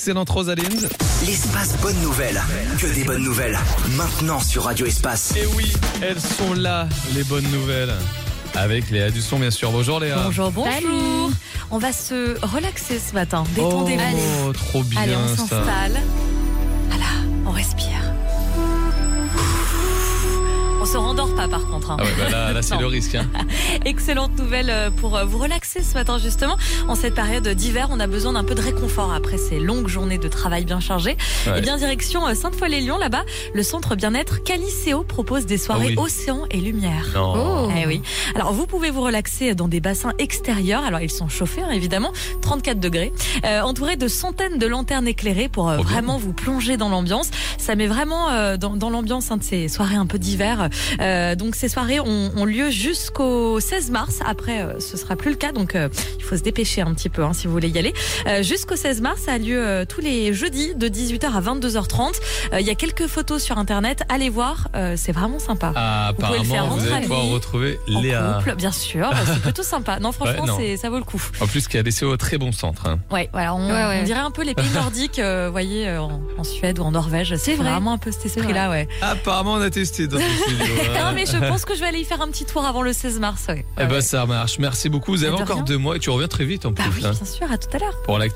Excellente Rosalind. L'espace bonne nouvelle. Que des bonnes nouvelles. Maintenant sur Radio Espace. Et oui, elles sont là, les bonnes nouvelles. Avec Léa Dusson, bien sûr. Bonjour Léa. Bonjour. Salut. On va se relaxer ce matin. Détendez-vous. Oh, trop bien. Allez, on ça. s'installe. Voilà, on respire. On se rendort pas par contre. Ah ouais, bah là c'est Non. le risque. Hein. Excellente nouvelle pour vous relaxer ce matin justement. En cette période d'hiver, on a besoin d'un peu de réconfort après ces longues journées de travail bien chargées. Ouais. Et bien direction Sainte-Foy-les-Lyons, là-bas, le centre bien-être Caliceo propose des soirées océan et lumière. Non. Eh oui. Alors vous pouvez vous relaxer dans des bassins extérieurs. Alors ils sont chauffés hein, évidemment, 34 degrés, entourés de centaines de lanternes éclairées pour vraiment vous plonger dans l'ambiance. Ça met vraiment dans l'ambiance de ces soirées un peu d'hiver. Donc ces soirées ont lieu jusqu'au 16 mars. Après, ce sera plus le cas. Donc il faut se dépêcher un petit peu hein, si vous voulez y aller. Jusqu'au 16 mars, ça a lieu tous les jeudis de 18h à 22h30. Il y a quelques photos sur Internet. Allez voir, c'est vraiment sympa. Ah, Vous pouvez le faire apparemment, vous entre allez pouvoir amis, retrouver en Léa. couple, bien sûr. C'est plutôt sympa. Non, franchement, Ouais, non. ça vaut le coup. En plus, qui a laissé au très bon centre. Hein. Ouais, voilà, on dirait un peu les pays nordiques, vous voyez, en Suède ou en Norvège. C'est vrai. vraiment un peu cet esprit-là, ouais. Apparemment, on a testé dans ce studio. Non, mais je pense que je vais aller y faire un petit tour avant le 16 mars. Ouais. Eh ben, ça marche. Merci beaucoup. Vous avez De encore rien. 2 mois et tu reviens très vite en Bah plus. oui, Hein, bien sûr, à tout à l'heure. pour l'actu.